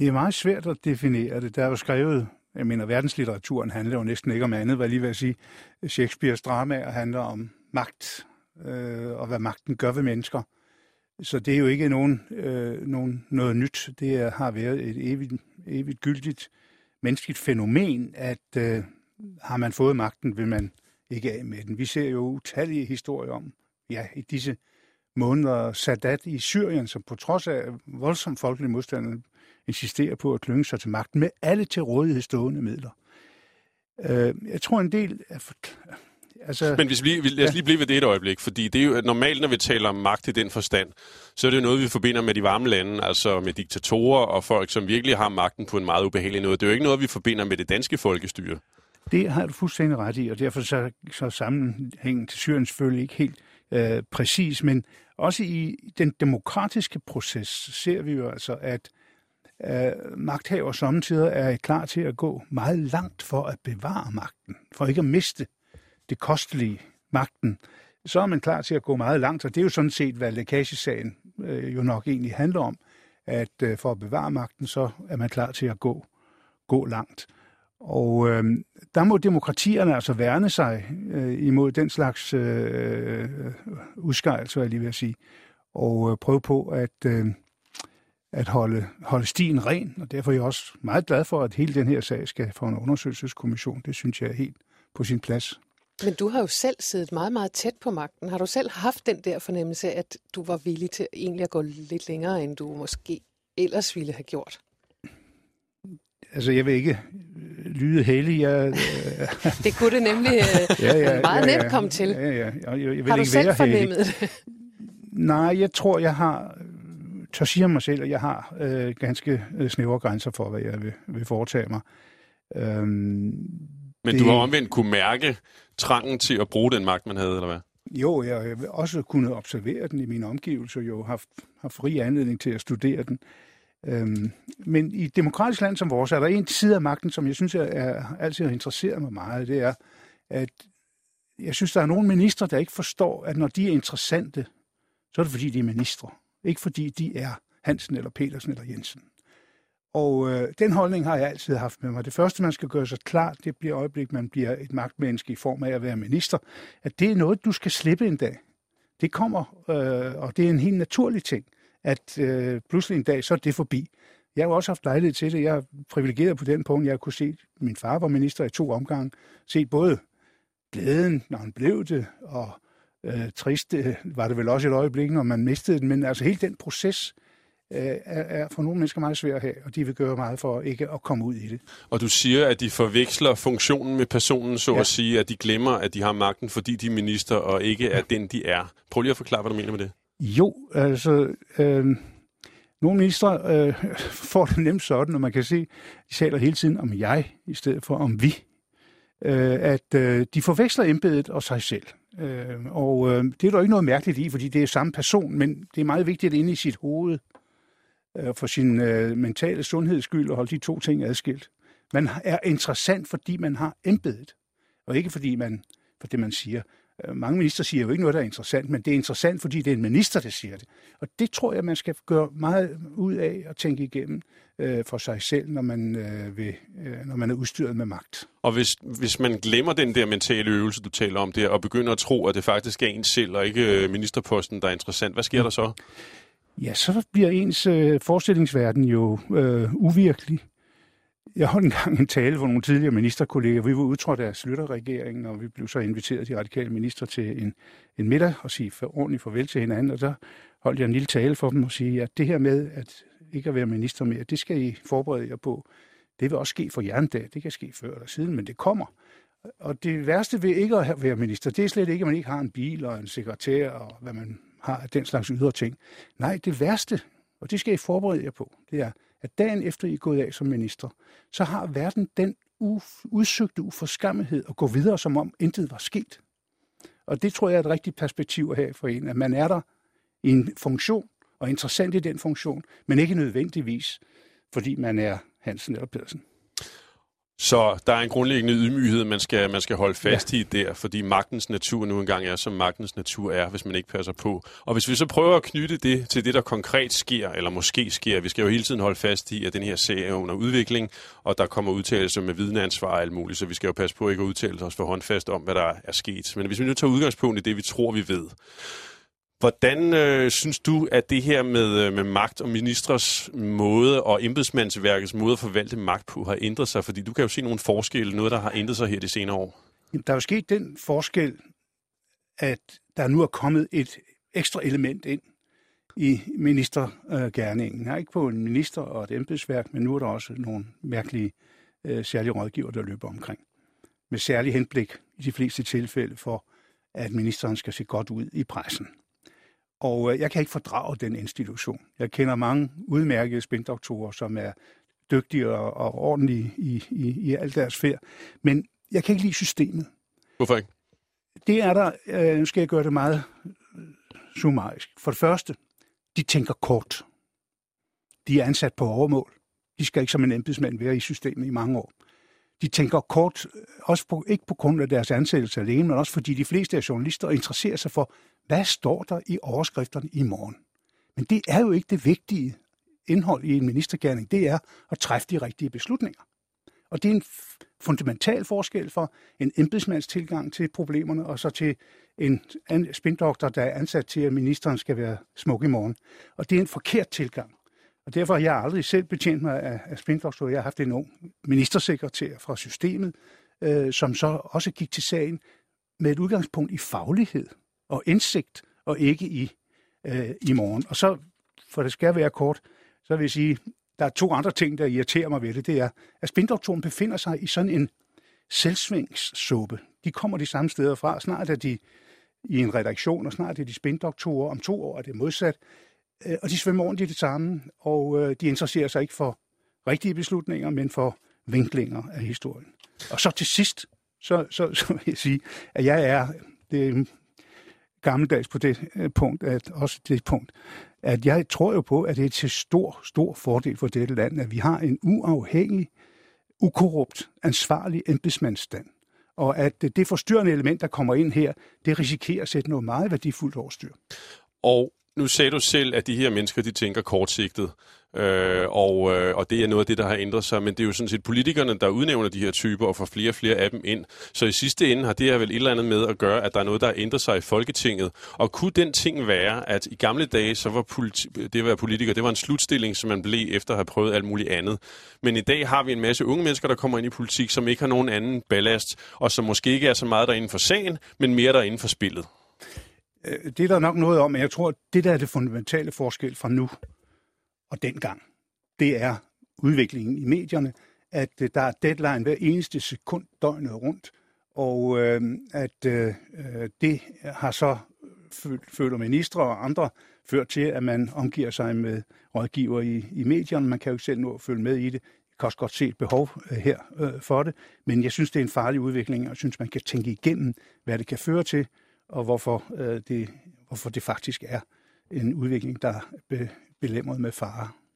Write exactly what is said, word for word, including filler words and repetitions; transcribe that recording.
Det er meget svært at definere det. Der er jo skrevet, jeg mener, verdenslitteraturen handler jo næsten ikke om andet, hvad jeg lige vil sige. Shakespeares dramaer handler om magt, øh, og hvad magten gør ved mennesker. Så det er jo ikke nogen, øh, nogen, noget nyt. Det er, har været et evigt, evigt gyldigt menneskeligt fænomen, at øh, har man fået magten, vil man ikke af med den. Vi ser jo utallige historier om, ja, i disse måneder, Sadat i Syrien, som på trods af voldsom folkelig modstand insisterer på at klynge sig til magten med alle til rådighed stående midler. Øh, jeg tror en del af... Altså, Men hvis vi, lad os lige blive ved det et øjeblik, fordi det er jo normalt, når vi taler om magt i den forstand, så er det jo noget, vi forbinder med de varme lande, altså med diktatorer og folk, som virkelig har magten på en meget ubehagelig måde. Det er jo ikke noget, vi forbinder med det danske folkestyre. Det har du fuldstændig ret i, og derfor så, så sammenhængen til Syrien selvfølgelig ikke helt øh, præcis, men også i den demokratiske proces ser vi jo altså, at øh, magthaver samtidig er klar til at gå meget langt for at bevare magten, for ikke at miste det kostelige magten, så er man klar til at gå meget langt, og det er jo sådan set, hvad lækagesagen øh, jo nok egentlig handler om, at øh, for at bevare magten, så er man klar til at gå, gå langt. Og øh, der må demokratierne altså værne sig øh, imod den slags øh, udskejelser, jeg lige vil sige, og øh, prøve på at, øh, at holde, holde stien ren, og derfor er jeg også meget glad for, at hele den her sag skal få en undersøgelseskommission. Det synes jeg er helt på sin plads. Men du har jo selv siddet meget, meget tæt på magten. Har du selv haft den der fornemmelse, at du var villig til egentlig at gå lidt længere, end du måske ellers ville have gjort? Altså, jeg vil ikke lyde heldig. Jeg, øh... det kunne det nemlig øh, ja, ja, meget ja, ja, nemt komme til. Ja, ja. Jeg, jeg vil har du ikke selv være fornemmet det? Nej, jeg tror, jeg har, tør sige mig selv, at jeg har øh, ganske snævre grænser for, hvad jeg vil, vil foretage mig. Øhm, Men det... du har omvendt kunne mærke trangen til at bruge den magt, man havde, eller hvad? Jo, jeg har også kunnet observere den i mine omgivelser, jo haft, haft fri anledning til at studere den. Øhm, men i et demokratisk land som vores, er der en side af magten, som jeg synes, er, er altid har interesseret mig meget. Det er, at jeg synes, der er nogle ministre, der ikke forstår, at når de er interessante, så er det fordi, de er ministre. Ikke fordi, de er Hansen eller Petersen eller Jensen. Og øh, den holdning har jeg altid haft med mig. Det første, man skal gøre sig klart, det bliver øjeblik, man bliver et magtmenneske i form af at være minister, at det er noget, du skal slippe en dag. Det kommer, øh, og det er en helt naturlig ting, at øh, pludselig en dag, så er det forbi. Jeg har jo også haft lejlighed til det. Jeg er privilegeret på den punkt. Jeg har kunnet se, at min far var minister i to omgange. Se både glæden, når han blev det, og øh, trist var det vel også et øjeblik, når man mistede den. Men altså hele den proces er, er for nogle mennesker meget svært at have, og de vil gøre meget for ikke at komme ud i det. Og du siger, at de forveksler funktionen med personen, så ja. At sige, at de glemmer, at de har magten, fordi de er minister, og ikke er den, de er. Prøv lige at forklare, hvad du mener med det. Jo, altså, øh, nogle ministre øh, får det nemt sådan, og man kan se, de taler hele tiden om jeg, i stedet for om vi. Øh, at øh, de forveksler embedet og sig selv. Øh, og øh, det er der ikke noget mærkeligt i, fordi det er samme person, men det er meget vigtigt inde i sit hoved, øh, for sin øh, mentale sundheds skyld, at holde de to ting adskilt. Man er interessant, fordi man har embedet, og ikke fordi man, for det man siger. Mange minister siger jo ikke noget, der er interessant, men det er interessant, fordi det er en minister, der siger det. Og det tror jeg, man skal gøre meget ud af at tænke igennem øh, for sig selv, når man, øh, vil, øh, når man er udstyret med magt. Og hvis, hvis man glemmer den der mentale øvelse, du taler om der, og begynder at tro, at det faktisk er ens selv, og ikke ministerposten, der er interessant, hvad sker mm. der så? Ja, så bliver ens øh, forestillingsverden jo øh, uvirkelig. Jeg holdt engang en tale for nogle tidligere ministerkolleger. Vi var udtrådt af Schlüter-regeringen, og vi blev så inviteret, de radikale minister, til en, en middag og sige for, ordentligt farvel til hinanden. Og der holdt jeg en lille tale for dem og sige, at det her med at ikke at være minister mere, det skal I forberede jer på. Det vil også ske for jer en dag. Det kan ske før eller siden, men det kommer. Og det værste ved ikke at være minister, det er slet ikke, at man ikke har en bil og en sekretær og hvad man har af den slags ydre ting. Nej, det værste, og det skal I forberede jer på, det er, at dagen efter I er gået af som minister, så har verden den u- udsøgte uforskammethed at gå videre, som om intet var sket. Og det tror jeg er et rigtigt perspektiv at have for en, at man er der i en funktion, og interessant i den funktion, men ikke nødvendigvis, fordi man er Hansen eller Pedersen. Så der er en grundlæggende ydmyghed, man skal, man skal holde fast ja. i der, fordi magtens natur nu engang er, som magtens natur er, hvis man ikke passer på. Og hvis vi så prøver at knytte det til det, der konkret sker, eller måske sker, vi skal jo hele tiden holde fast i, at den her sag er under udvikling, og der kommer udtalelser med vidneansvar og alt muligt, så vi skal jo passe på ikke at udtale os for håndfast om, hvad der er sket. Men hvis vi nu tager udgangspunkt i det, vi tror, vi ved, hvordan øh, synes du, at det her med, med magt og ministres måde og embedsmandsværkets måde at forvalte magt på har ændret sig? Fordi du kan jo se nogle forskelle, noget der har ændret sig her de senere år. Jamen, der er jo sket den forskel, at der nu er kommet et ekstra element ind i ministergerningen. Her ikke på en minister og et embedsværk, men nu er der også nogle mærkelige øh, særlige rådgiver, der løber omkring. Med særlig henblik i de fleste tilfælde for, at ministeren skal se godt ud i pressen. Og jeg kan ikke fordrage den institution. Jeg kender mange udmærkede spindoktorer, som er dygtige og, og ordentlige i, i, i alt deres færd. Men jeg kan ikke lide systemet. Hvorfor ikke? Det er der, øh, nu skal jeg gøre det meget summarisk. For det første, de tænker kort. De er ansat på overmål. De skal ikke som en embedsmand være i systemet i mange år. De tænker kort, også på, ikke på grund af deres ansættelse alene, men også fordi de fleste af journalister interesserer sig for, hvad står der i overskrifterne i morgen. Men det er jo ikke det vigtige indhold i en ministergerning. Det er at træffe de rigtige beslutninger. Og det er en fundamental forskel for en embedsmands tilgang til problemerne, og så til en spindoktor, der er ansat til, at ministeren skal være smuk i morgen. Og det er en forkert tilgang. Og derfor har jeg aldrig selv betjent mig af, af spindoktor. Jeg har haft en ung ministersekretær fra systemet, øh, som så også gik til sagen med et udgangspunkt i faglighed og indsigt, og ikke i, øh, i morgen. Og så, for det skal være kort, så vil jeg sige, der er to andre ting, der irriterer mig ved det. Det er, at spindoktoren befinder sig i sådan en selvsvingssuppe. De kommer de samme steder fra. Snart er de i en redaktion, og snart er de spindoktorer. Om to år er det modsat. Og de svømmer ordentligt det samme, og de interesserer sig ikke for rigtige beslutninger, men for vinklinger af historien. Og så til sidst, så, så, så vil jeg sige, at jeg er det er gammeldags på det punkt, at også det punkt, at jeg tror jo på, at det er til stor, stor fordel for dette land, at vi har en uafhængig, ukorrupt, ansvarlig embedsmandsstand. Og at det forstyrrende element, der kommer ind her, det risikerer at sætte noget meget værdifuldt over styr. Og nu sagde du selv, at de her mennesker, de tænker kortsigtet, øh, og, øh, og det er noget af det, der har ændret sig, men det er jo sådan set politikerne, der udnævner de her typer og får flere og flere af dem ind. Så i sidste ende har det her vel et eller andet med at gøre, at der er noget, der har ændret sig i Folketinget. Og kunne den ting være, at i gamle dage, så var politi- det at være politiker, det var en slutstilling, som man blev efter at have prøvet alt muligt andet. Men i dag har vi en masse unge mennesker, der kommer ind i politik, som ikke har nogen anden ballast, og som måske ikke er så meget derinde for sagen, men mere derinde for spillet. Det er der nok noget om, men jeg tror, at det der er det fundamentale forskel fra nu og dengang, det er udviklingen i medierne, at der er deadline hver eneste sekund døgnet rundt, og øh, at øh, det har så, føler ministre og andre, ført til, at man omgiver sig med rådgiver i, i medierne. Man kan jo ikke selv nå at følge med i det. Jeg kan også godt se et behov øh, her øh, for det, men jeg synes, det er en farlig udvikling, og jeg synes, man kan tænke igennem, hvad det kan føre til, og hvorfor, øh, det, hvorfor det faktisk er en udvikling, der er be, belemret med fare.